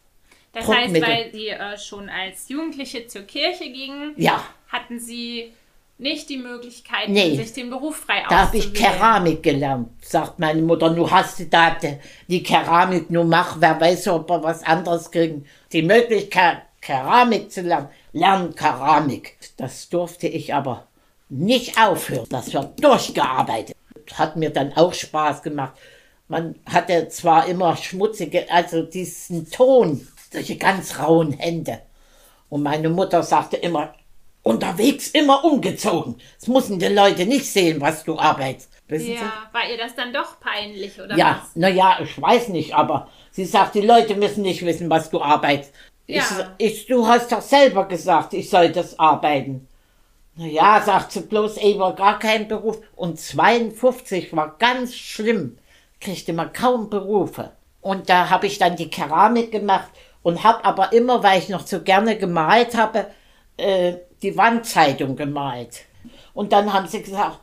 S3: Das heißt,
S4: Druckmittel.
S3: weil Sie äh, schon als Jugendliche zur Kirche gingen,
S4: Ja,
S3: hatten Sie nicht die Möglichkeit,
S4: Nee.
S3: sich den Beruf frei
S4: da habe ich
S3: auszuwählen.
S4: Keramik gelernt, sagt meine Mutter. Nu hast du da die, die Keramik, nu mach, wer weiß, ob wir was anderes kriegen. Die Möglichkeit, Keramik zu lernen, lernen Keramik. Das durfte ich aber nicht aufhören. Das wird durchgearbeitet. Hat mir dann auch Spaß gemacht. Man hatte zwar immer schmutzige, also diesen Ton, solche ganz rauen Hände. Und meine Mutter sagte immer, unterwegs immer umgezogen. Es müssen die Leute nicht sehen, was du arbeitest. Wissen
S3: Ja, war ihr das dann doch peinlich, oder
S4: Sie? Ja,
S3: was?
S4: naja, ich weiß nicht, aber sie sagt, die Leute müssen nicht wissen, was du arbeitest.
S3: Ja.
S4: Ich, ich, du hast doch selber gesagt, ich soll das arbeiten. Naja, sagt sie bloß, ey, war gar kein Beruf. Und zweiundfünfzig war ganz schlimm. Kriegte man kaum Berufe. Und da habe ich dann die Keramik gemacht und habe aber immer, weil ich noch so gerne gemalt habe, äh, die Wandzeitung gemalt. Und dann haben sie gesagt,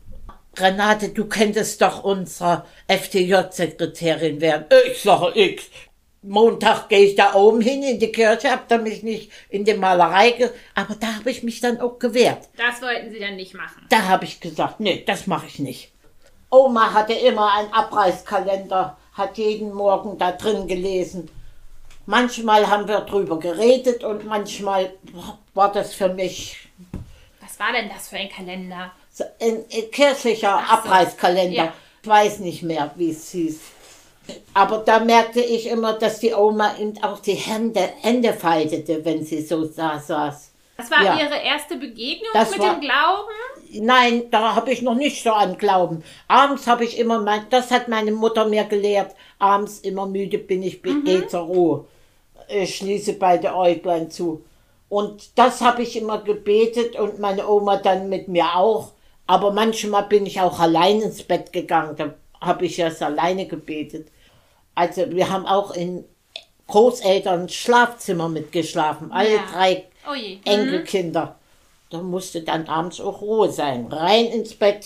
S4: Renate, du könntest doch unsere F D J-Sekretärin werden. Ich sage, ich. Montag gehe ich da oben hin in die Kirche, hab da mich nicht in die Malerei, ge aber da habe ich mich dann auch gewehrt.
S3: Das wollten Sie dann nicht machen.
S4: Da habe ich gesagt, nee, das mache ich nicht. Oma hatte immer einen Abreißkalender, hat jeden Morgen da drin gelesen. Manchmal haben wir drüber geredet und manchmal war das für mich
S3: Was war denn das für ein Kalender?
S4: so ein, ein kirchlicher
S3: Ach so.
S4: Abreißkalender.
S3: Ja.
S4: Ich weiß nicht mehr, wie es hieß. Aber da merkte ich immer, dass die Oma eben auch die Hände, Hände faltete, wenn sie so da saß.
S3: Das war
S4: Ja.
S3: Ihre erste Begegnung
S4: Das
S3: mit
S4: war-
S3: dem Glauben?
S4: Nein, da habe ich noch nicht so an Glauben. Abends habe ich immer, mein, das hat meine Mutter mir gelehrt, abends immer müde bin ich, bin eh zur Ruhe. Ich schließe beide Äuglein zu. Und das habe ich immer gebetet und meine Oma dann mit mir auch. Aber manchmal bin ich auch allein ins Bett gegangen, da habe ich erst alleine gebetet. Also wir haben auch in Großeltern Schlafzimmer mitgeschlafen, alle
S3: Ja.
S4: drei
S3: Oh je.
S4: Enkelkinder. Da musste dann abends auch Ruhe sein. Rein ins Bett,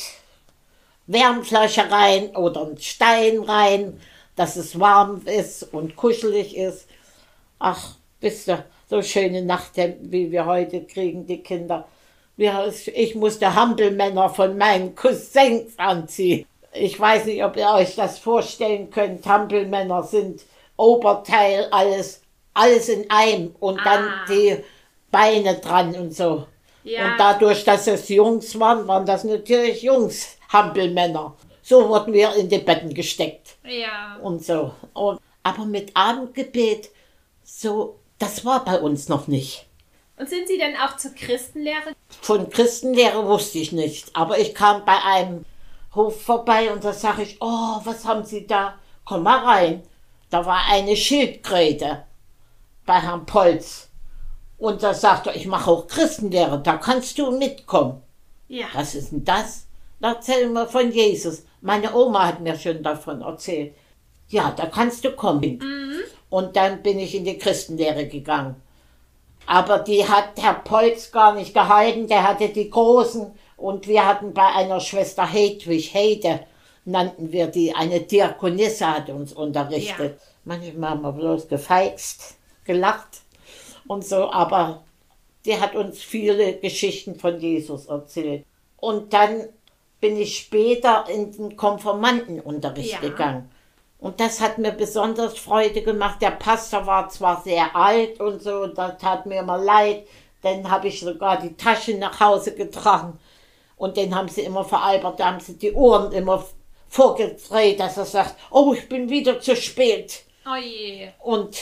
S4: Wärmflasche rein oder ein Stein rein, dass es warm ist und kuschelig ist. Ach, wisst ihr, so schöne Nachthemden, wie wir heute kriegen, die Kinder. Wir, ich musste Hampelmänner von meinen Cousins anziehen. Ich weiß nicht, ob ihr euch das vorstellen könnt. Hampelmänner sind Oberteil, alles, alles in einem und dann
S3: Ah.
S4: die Beine dran und so.
S3: Ja.
S4: Und dadurch, dass es Jungs waren, waren das natürlich Jungs, Hampelmänner. So wurden wir in die Betten gesteckt
S3: Ja.
S4: und so. Und, aber mit Abendgebet, so, das war bei uns noch nicht.
S3: Und sind Sie dann auch zur Christenlehre?
S4: Von Christenlehre wusste ich nicht. Aber ich kam bei einem Hof vorbei und da sage ich, oh, was haben Sie da? Komm mal rein. Da war eine Schildkröte bei Herrn Polz. Und da sagte er, ich mache auch Christenlehre, da kannst du mitkommen.
S3: Ja.
S4: Was ist denn das? Da erzählen wir von Jesus. Meine Oma hat mir schon davon erzählt. Ja, da kannst du kommen. Und dann bin ich in die Christenlehre gegangen. Aber die hat Herr Polz gar nicht gehalten, der hatte die Großen. Und wir hatten bei einer Schwester Hedwig, Hede, nannten wir die, eine Diakonisse hat uns unterrichtet.
S3: Ja.
S4: Manchmal haben wir bloß gefeixt, gelacht und so, aber die hat uns viele Geschichten von Jesus erzählt. Und dann bin ich später in den Konfirmandenunterricht
S3: Ja.
S4: gegangen. Und das hat mir besonders Freude gemacht. Der Pastor war zwar sehr alt und so, und das tat mir immer leid. Dann habe ich sogar die Tasche nach Hause getragen. Und den haben sie immer veralbert, da haben sie die Ohren immer vorgedreht, dass er sagt, oh, ich bin wieder zu spät.
S3: Oh je.
S4: Und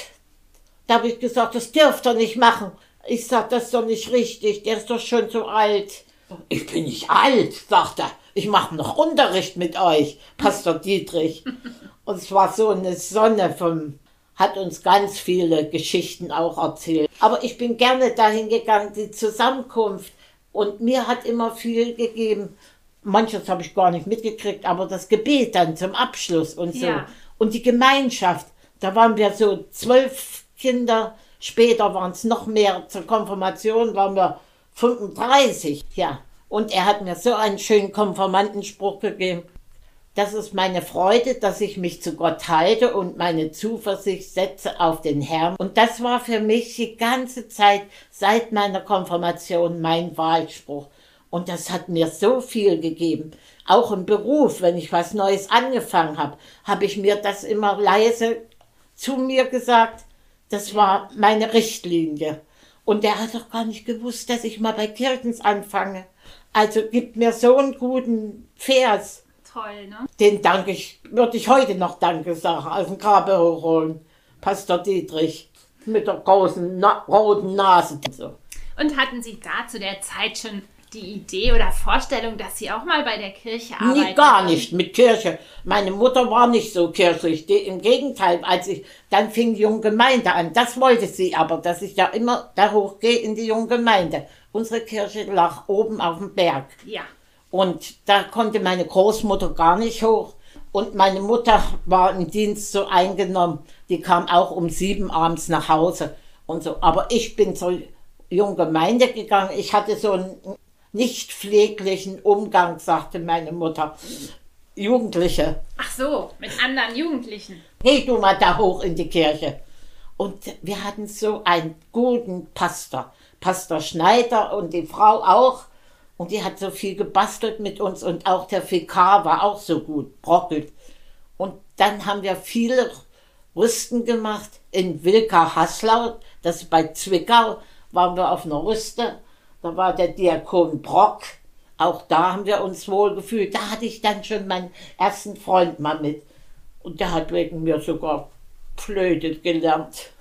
S4: da habe ich gesagt, das dürft ihr nicht machen. Ich sage, das ist doch nicht richtig, der ist doch schon so alt. Ich bin nicht alt, sagt er. Ich mache noch Unterricht mit euch, Pastor Dietrich. Und es war so eine Sonne vom, hat uns ganz viele Geschichten auch erzählt. Aber ich bin gerne dahin gegangen, die Zusammenkunft. Und mir hat immer viel gegeben. Manches habe ich gar nicht mitgekriegt, aber das Gebet dann zum Abschluss und so.
S3: Ja.
S4: Und die Gemeinschaft, da waren wir so zwölf Kinder. Später waren es noch mehr. Zur Konfirmation waren wir fünfunddreißig. Ja. Und er hat mir so einen schönen Konfirmandenspruch gegeben. Das ist meine Freude, dass ich mich zu Gott halte und meine Zuversicht setze auf den Herrn. Und das war für mich die ganze Zeit seit meiner Konfirmation mein Wahlspruch. Und das hat mir so viel gegeben. Auch im Beruf, wenn ich was Neues angefangen habe, habe ich mir das immer leise zu mir gesagt. Das war meine Richtlinie. Und er hat doch gar nicht gewusst, dass ich mal bei Kirchens anfange. Also gibt mir so einen guten Vers.
S3: Toll, ne?
S4: Den danke ich, würde ich heute noch Danke sagen, aus dem Grabe hochholen. Pastor Dietrich mit der großen Na- roten Nase. So.
S3: Und hatten Sie da zu der Zeit schon die Idee oder Vorstellung, dass Sie auch mal bei der Kirche arbeiten?
S4: Nee, gar nicht mit Kirche. Meine Mutter war nicht so kirchlich. Die, im Gegenteil, als ich, dann fing die junge Gemeinde an. Das wollte sie aber, dass ich da immer da hochgehe in die junge Gemeinde. Unsere Kirche lag oben auf dem Berg.
S3: Ja.
S4: Und da konnte meine Großmutter gar nicht hoch. Und meine Mutter war im Dienst so eingenommen. Die kam auch um sieben abends nach Hause und so. Aber ich bin zur jungen Gemeinde gegangen. Ich hatte so einen nicht pfleglichen Umgang, sagte meine Mutter. Jugendliche.
S3: Ach so, mit anderen Jugendlichen.
S4: Geh du mal da hoch in die Kirche. Und wir hatten so einen guten Pastor. Pastor Schneider und die Frau auch. Und die hat so viel gebastelt mit uns und auch der Vikar war auch so gut, brockelt. Und dann haben wir viele Rüsten gemacht in Wilka-Haslau, das ist bei Zwickau, waren wir auf einer Rüste. Da war der Diakon Brock, auch da haben wir uns wohl gefühlt. Da hatte ich dann schon meinen ersten Freund mal mit. Und der hat wegen mir sogar Flöte gelernt.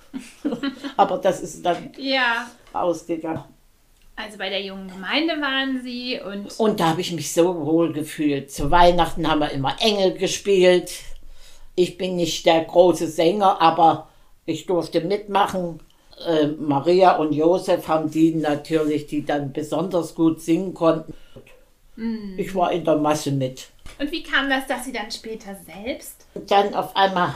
S4: Aber das ist dann
S3: Ja.
S4: ausgegangen.
S3: Also bei der jungen Gemeinde waren Sie und...
S4: Und da habe ich mich so wohl gefühlt. Zu Weihnachten haben wir immer Engel gespielt. Ich bin nicht der große Sänger, aber ich durfte mitmachen. Äh, Maria und Josef haben die natürlich, die dann besonders gut singen konnten. Mm. Ich war in der Masse mit.
S3: Und wie kam das, dass Sie dann später selbst...
S4: Und dann auf einmal,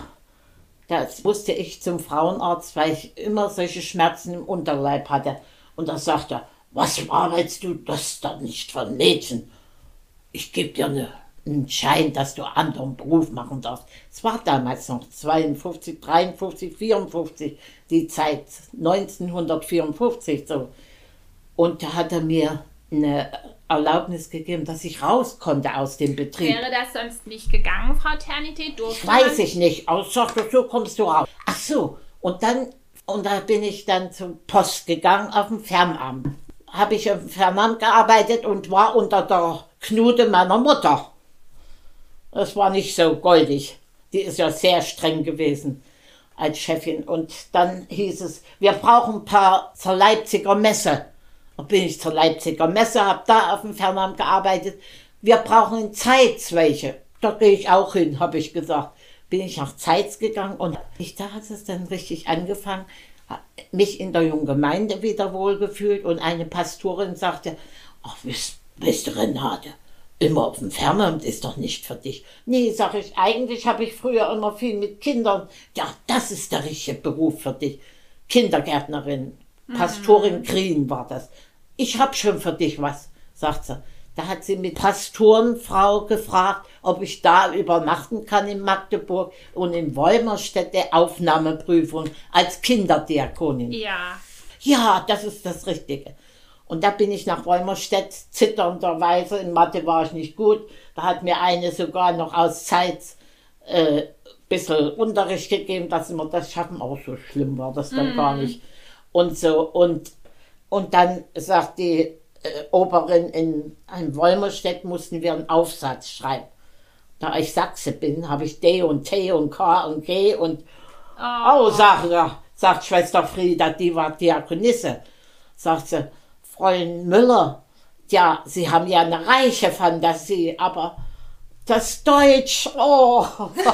S4: das musste ich zum Frauenarzt, weil ich immer solche Schmerzen im Unterleib hatte. Und da sagte er, was arbeitest du? Das ist doch nicht von Mädchen. Ich gebe dir eine, einen Schein, dass du einen anderen Beruf machen darfst. Es war damals noch zweiundfünfzig, dreiundfünfzig, vierundfünfzig, die Zeit neunzehnhundertvierundfünfzig so. Und da hat er mir eine Erlaubnis gegeben, dass ich raus konnte aus dem Betrieb.
S3: Wäre das sonst nicht gegangen, Frau Ternität? Durfte
S4: Weiß
S3: man?
S4: ich nicht. Aber ich sagte, so kommst du raus. Ach so. Und dann, und da bin ich dann zur Post gegangen auf dem Fernamt. Habe ich im Fernamt gearbeitet und war unter der Knute meiner Mutter. Das war nicht so goldig. Die ist ja sehr streng gewesen als Chefin. Und dann hieß es, wir brauchen ein paar zur Leipziger Messe. Da bin ich zur Leipziger Messe, habe da auf dem Fernamt gearbeitet. Wir brauchen in Zeitz welche. Da gehe ich auch hin, habe ich gesagt. Bin ich nach Zeitz gegangen und ich, da hat es dann richtig angefangen, mich in der jungen Gemeinde wieder wohlgefühlt und eine Pastorin sagte, ach, wisst, wisst du, Renate, immer auf dem Fernamt ist doch nicht für dich. Nee, sag ich, eigentlich habe ich früher immer viel mit Kindern. Ja, das ist der richtige Beruf für dich. Kindergärtnerin, Pastorin Green war das. Ich habe schon für dich was, sagt sie. Da hat sie mit Pastorenfrau gefragt, ob ich da übernachten kann in Magdeburg und in Wolmerstedt der Aufnahmeprüfung als Kinderdiakonin.
S3: Ja.
S4: Ja, das ist das Richtige. Und da bin ich nach Wolmerstedt zitternderweise, in Mathe war ich nicht gut, da hat mir eine sogar noch aus Zeitz äh, bisschen Unterricht gegeben, dass wir das schaffen, auch so schlimm war das dann mm. gar nicht. Und so, und, und dann sagt die äh, Oberin in, in Wolmerstedt, mussten wir einen Aufsatz schreiben. Da ich Sachse bin, habe ich D und T und K und G und oh, oh sagt, ja, sagt Schwester Frieda, die war Diakonisse, sagt sie, Fräulein Müller, ja, Sie haben ja eine reiche Fantasie, aber das Deutsch, oh,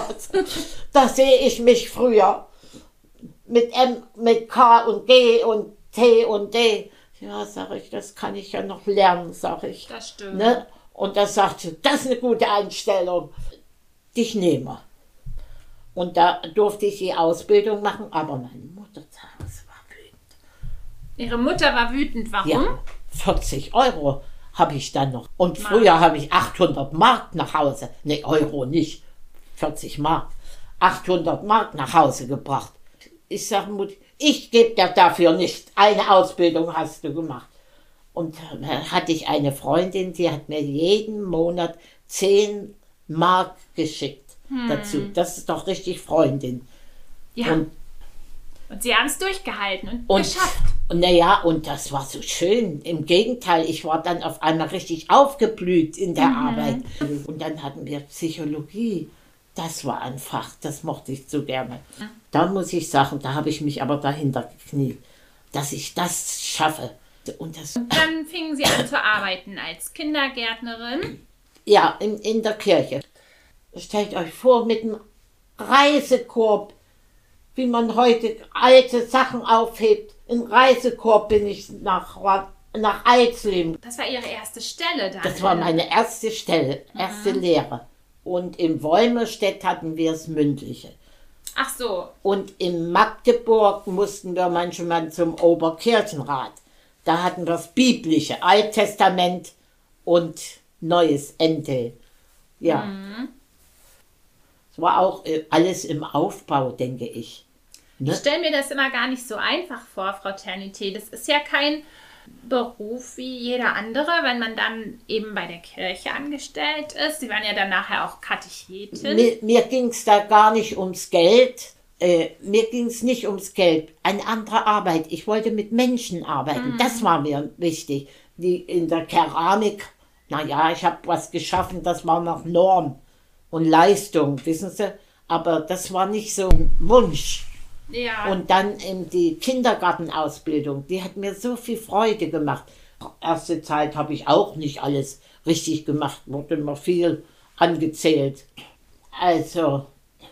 S4: da sehe ich mich früher mit M, mit K und G und T und D. Ja, sag ich, das kann ich ja noch lernen, sag ich.
S3: Das stimmt.
S4: Ne? Und da sagt sie, das ist eine gute Einstellung, dich nehme. Und da durfte ich die Ausbildung machen, aber meine Mutter war wütend.
S3: Ihre Mutter war wütend, warum?
S4: Ja, vierzig Euro habe ich dann noch. Und Mark. Früher habe ich achthundert Mark nach Hause, ne Euro nicht, vierzig Mark, achthundert Mark nach Hause gebracht. Ich sage, Mutter, ich gebe dir dafür nicht, eine Ausbildung hast du gemacht. Und dann hatte ich eine Freundin, die hat mir jeden Monat zehn Mark geschickt hm. dazu. Das ist doch richtig Freundin.
S3: Ja.
S4: Und,
S3: und sie haben es durchgehalten und,
S4: und
S3: geschafft.
S4: Und naja, und das war so schön. Im Gegenteil, ich war dann auf einmal richtig aufgeblüht in der mhm. Arbeit. Und dann hatten wir Psychologie. Das war ein Fach, das mochte ich so gerne. Mhm. Da muss ich sagen, da habe ich mich aber dahinter gekniet, dass ich das schaffe. Und, das
S3: und dann fingen Sie an zu arbeiten als Kindergärtnerin?
S4: Ja, in, in der Kirche. Stellt euch vor, mit einem Reisekorb, wie man heute alte Sachen aufhebt. Im Reisekorb bin ich nach, nach Eisleben.
S3: Das war Ihre erste Stelle dann?
S4: Das war meine erste Stelle, erste mhm. Lehre. Und in Wolmerstedt hatten wir das Mündliche.
S3: Ach so.
S4: Und in Magdeburg mussten wir manchmal zum Oberkirchenrat. Da hatten wir das Biblische, Alttestament und Neues Ente. Ja.
S3: Mhm.
S4: Es war auch alles im Aufbau, denke ich. Ne?
S3: Ich stelle mir das immer gar nicht so einfach vor, Frau Ternité. Das ist ja kein Beruf wie jeder andere, wenn man dann eben bei der Kirche angestellt ist. Sie waren ja dann nachher auch Katechetin.
S4: Mir, mir ging es da gar nicht ums Geld. Äh, mir ging es nicht ums Geld. Eine andere Arbeit. Ich wollte mit Menschen arbeiten. Mhm. Das war mir wichtig. Die in der Keramik, naja, ich habe was geschaffen, das war noch Norm und Leistung, wissen Sie. Aber das war nicht so ein Wunsch.
S3: Ja.
S4: Und dann in die Kindergartenausbildung, die hat mir so viel Freude gemacht. Erste Zeit habe ich auch nicht alles richtig gemacht, wurde immer viel angezählt. Also,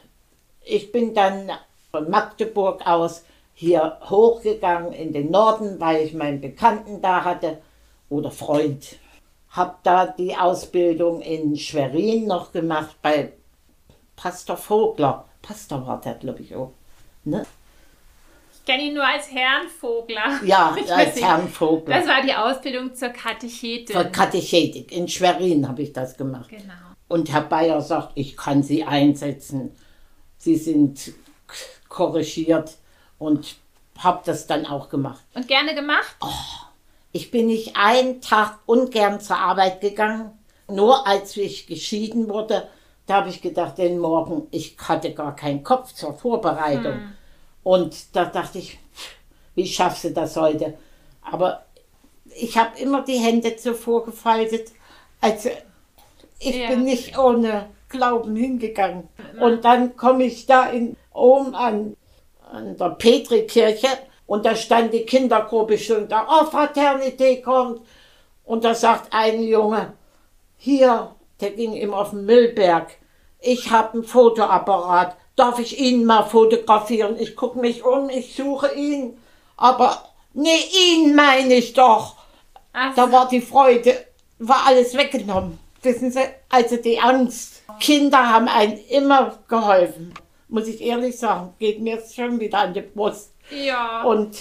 S4: ich bin dann von Magdeburg aus hier hochgegangen in den Norden, weil ich meinen Bekannten da hatte oder Freund. Hab da die Ausbildung in Schwerin noch gemacht bei Pastor Vogler. Pastor war der, glaube ich, auch. Ne?
S3: Ich kenne ihn nur als Herrn Vogler.
S4: Ja, als Herrn Vogler.
S3: Das war die Ausbildung zur Katechetin.
S4: Zur Katechetik. In Schwerin habe ich das gemacht.
S3: Genau.
S4: Und Herr Bayer sagt, ich kann Sie einsetzen. Sie sind korrigiert und habe das dann auch gemacht.
S3: Und gerne gemacht?
S4: Oh, ich bin nicht einen Tag ungern zur Arbeit gegangen. Nur als ich geschieden wurde, da habe ich gedacht, den Morgen, ich hatte gar keinen Kopf zur Vorbereitung. Hm. Und da dachte ich, wie schaffst du das heute? Aber ich habe immer die Hände zuvor gefaltet. Also ich ja. bin nicht ohne Glauben hingegangen. Ja. Und dann komme ich da in oben an, an der Petrikirche und da stand die Kindergruppe schon da. Oh, Fraternité kommt. Und da sagt ein Junge, hier, der ging immer auf den Müllberg. Ich habe einen Fotoapparat. Darf ich ihn mal fotografieren? Ich gucke mich um, ich suche ihn. Aber, nee, ihn meine ich doch. Ach. Da war die Freude, war alles weggenommen. Wissen Sie, also die Angst. Kinder haben einem immer geholfen. Muss ich ehrlich sagen, geht mir schon wieder an die Brust.
S3: Ja.
S4: Und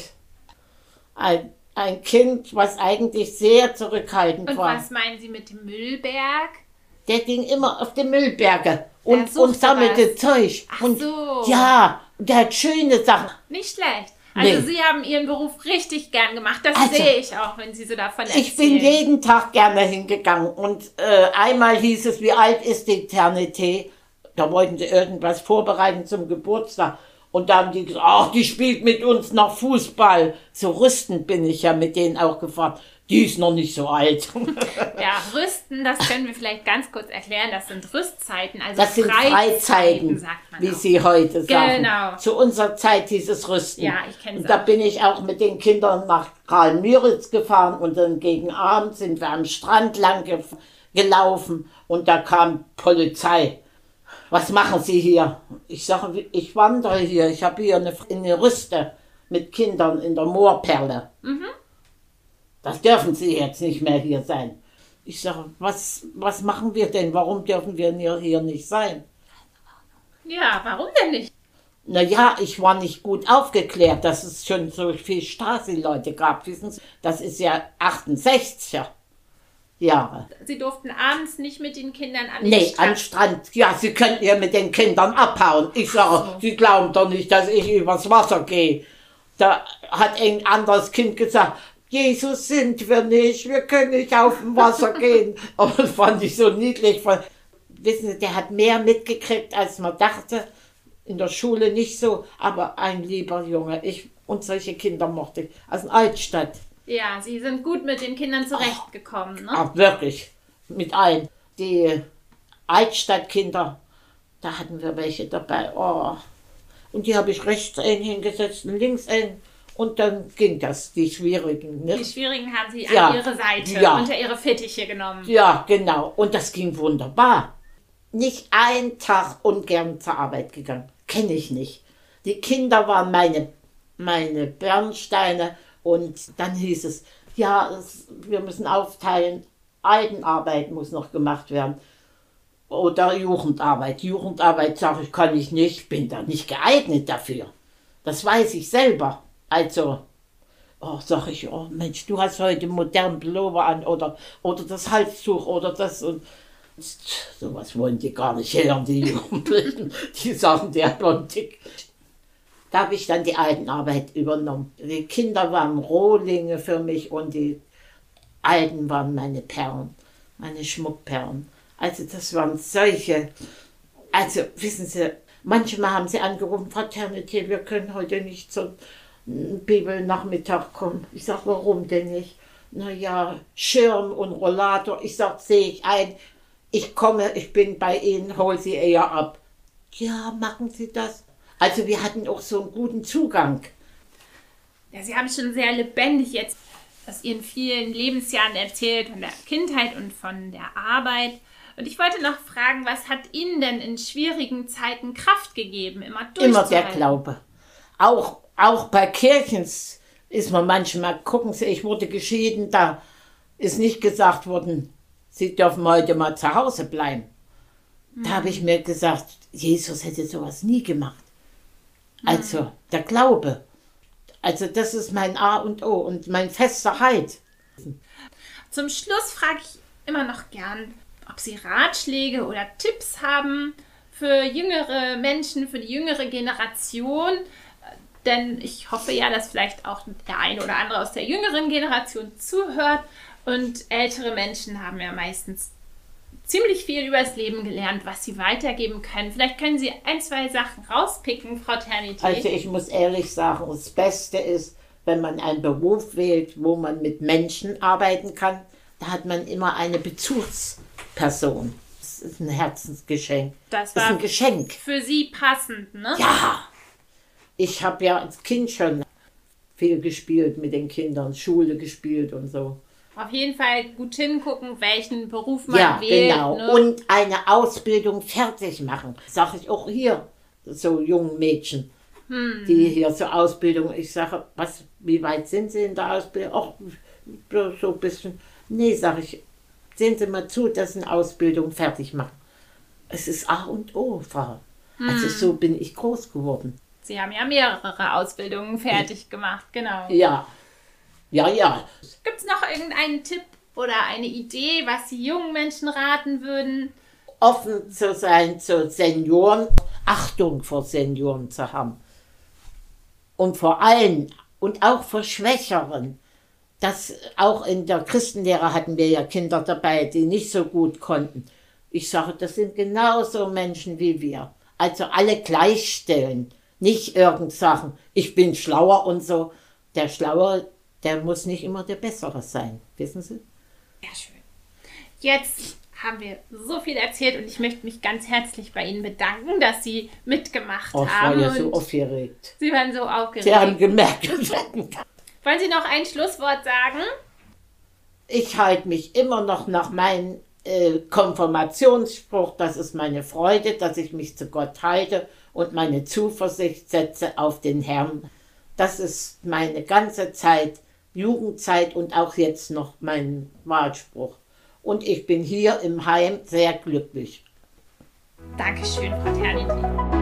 S4: ein, ein Kind, was eigentlich sehr zurückhaltend
S3: Und
S4: war.
S3: Und was meinen Sie mit dem Müllberg?
S4: Der ging immer auf die Müllberge und, und sammelte was. Zeug.
S3: Ach
S4: und,
S3: so.
S4: Ja, der hat schöne Sachen.
S3: Nicht schlecht. Also nee. Sie haben Ihren Beruf richtig gern gemacht. Das also, sehe ich auch, wenn Sie so davon erzählen.
S4: Ich bin jeden Tag gerne hingegangen. Und äh, einmal hieß es, wie alt ist die Ternité? Da wollten sie irgendwas vorbereiten zum Geburtstag. Und da haben die gesagt, ach, die spielt mit uns noch Fußball. So rüstend bin ich ja mit denen auch gefahren. Die ist noch nicht so alt.
S3: Ja, Rüsten, das können wir vielleicht ganz kurz erklären. Das sind Rüstzeiten, also
S4: das sind Freizeiten, Freizeiten sagt man wie auch. Sie heute sagen.
S3: Genau.
S4: Zu unserer Zeit hieß es Rüsten.
S3: Ja, ich kenne es.
S4: Und da bin ich auch mit den Kindern nach Karl-Müritz gefahren und dann gegen Abend sind wir am Strand lang ge gelaufen und da kam Polizei. Was machen Sie hier? Ich sage, ich wandere hier. Ich habe hier eine, eine Rüste mit Kindern in der Moorperle. Mhm. Das dürfen Sie jetzt nicht mehr hier sein. Ich sage, was, was machen wir denn? Warum dürfen wir hier nicht sein?
S3: Ja, warum denn nicht?
S4: Naja, ich war nicht gut aufgeklärt, dass es schon so viele Stasi-Leute gab. Wissen Sie, das ist ja achtundsechziger Jahre.
S3: Sie durften abends nicht mit den Kindern an den
S4: nee,
S3: Strand?
S4: Nee, an Strand. Ja, Sie könnten ja mit den Kindern abhauen. Ich sage, so. Sie glauben doch nicht, dass ich übers Wasser gehe. Da hat ein anderes Kind gesagt, Jesus sind wir nicht, wir können nicht auf dem Wasser gehen. Aber das fand ich so niedlich. Wissen Sie, der hat mehr mitgekriegt, als man dachte. In der Schule nicht so, aber ein lieber Junge. Ich und solche Kinder mochte ich. Aus der Altstadt.
S3: Ja, Sie sind gut mit den Kindern zurechtgekommen, ne?
S4: Ach, wirklich. Mit allen. Die Altstadtkinder, da hatten wir welche dabei. Oh. Und die habe ich rechts ein hingesetzt und links ein. Und dann ging das, die Schwierigen. Ne?
S3: Die Schwierigen haben Sie
S4: ja.
S3: an Ihre Seite,
S4: ja.
S3: unter Ihre Fittiche genommen.
S4: Ja, genau. Und das ging wunderbar. Nicht ein Tag ungern zur Arbeit gegangen. Kenne ich nicht. Die Kinder waren meine, meine Bernsteine. Und dann hieß es, ja, es, wir müssen aufteilen. Altenarbeit muss noch gemacht werden. Oder Jugendarbeit. Jugendarbeit, sage ich, kann ich nicht. Bin da nicht geeignet dafür. Das weiß ich selber. Also, oh, sag ich, oh Mensch, du hast heute modernen Pullover an oder, oder das Halstuch oder das und sowas wollen die gar nicht hören, die Jugendlichen. Die sagen, der blondig. Da habe ich dann die Altenarbeit übernommen. Die Kinder waren Rohlinge für mich und die Alten waren meine Perlen, meine Schmuckperlen. Also das waren solche, also wissen Sie, manchmal haben sie angerufen, Fraternität, wir können heute nicht zur Bibelnachmittag kommen. Ich sage, warum denn nicht? Naja, Schirm und Rollator. Ich sage, sehe ich ein, ich komme, ich bin bei Ihnen, hol Sie eher ab. Ja, machen Sie das. Also wir hatten auch so einen guten Zugang.
S3: Ja, Sie haben schon sehr lebendig jetzt aus Ihren vielen Lebensjahren erzählt, von der Kindheit und von der Arbeit. Und ich wollte noch fragen, was hat Ihnen denn in schwierigen Zeiten Kraft gegeben, immer durchzuhalten?
S4: Immer der Glaube. Auch, auch bei Kirchens ist man manchmal, gucken Sie, ich wurde geschieden, da ist nicht gesagt worden, Sie dürfen heute mal zu Hause bleiben. Mhm. Da habe ich mir gesagt, Jesus hätte sowas nie gemacht. Also mhm. der Glaube. Also das ist mein A und O und mein fester Halt.
S3: Zum Schluss frage ich immer noch gern, ob Sie Ratschläge oder Tipps haben für jüngere Menschen, für die jüngere Generation. Denn ich hoffe ja, dass vielleicht auch der eine oder andere aus der jüngeren Generation zuhört. Und ältere Menschen haben ja meistens ziemlich viel über das Leben gelernt, was sie weitergeben können. Vielleicht können Sie ein, zwei Sachen rauspicken, Frau Ternité.
S4: Also ich muss ehrlich sagen, das Beste ist, wenn man einen Beruf wählt, wo man mit Menschen arbeiten kann, da hat man immer eine Bezugsperson. Das ist ein Herzensgeschenk.
S3: Das,
S4: das ist ein Geschenk.
S3: Für Sie passend, ne?
S4: Ja. Ich habe ja als Kind schon viel gespielt mit den Kindern, Schule gespielt und so.
S3: Auf jeden Fall gut hingucken, welchen Beruf man
S4: ja,
S3: wählt.
S4: Ja, genau. Ne? Und eine Ausbildung fertig machen. Sage ich auch hier, so jungen Mädchen, hm. die hier zur Ausbildung, ich sage, was, wie weit sind Sie in der Ausbildung? Ach, so ein bisschen. Nee, sage ich, sehen Sie mal zu, dass Sie eine Ausbildung fertig machen. Es ist A und O, Frau. Hm. Also so bin ich groß geworden.
S3: Sie haben ja mehrere Ausbildungen fertig gemacht, genau.
S4: Ja, ja, ja.
S3: Gibt es noch irgendeinen Tipp oder eine Idee, was Sie jungen Menschen raten würden?
S4: Offen zu sein zu Senioren, Achtung vor Senioren zu haben. Und vor allen und auch vor Schwächeren. Das auch in der Christenlehre hatten wir ja Kinder dabei, die nicht so gut konnten. Ich sage, das sind genauso Menschen wie wir. Also alle gleichstellen. Nicht irgend sagen, ich bin schlauer und so. Der Schlauer, der muss nicht immer der Bessere sein. Wissen Sie?
S3: Ja, schön. Jetzt haben wir so viel erzählt und ich möchte mich ganz herzlich bei Ihnen bedanken, dass Sie mitgemacht
S4: Oh, ich
S3: haben.
S4: war ja so aufgeregt.
S3: Sie waren so aufgeregt.
S4: Sie haben gemerkt.
S3: Wollen Sie noch ein Schlusswort sagen?
S4: Ich halte mich immer noch nach meinem äh, Konfirmationsspruch, das ist meine Freude, dass ich mich zu Gott halte und meine Zuversicht setze auf den Herrn. Das ist meine ganze Zeit, Jugendzeit und auch jetzt noch mein Wahlspruch. Und ich bin hier im Heim sehr glücklich.
S3: Dankeschön, Frau Ternity.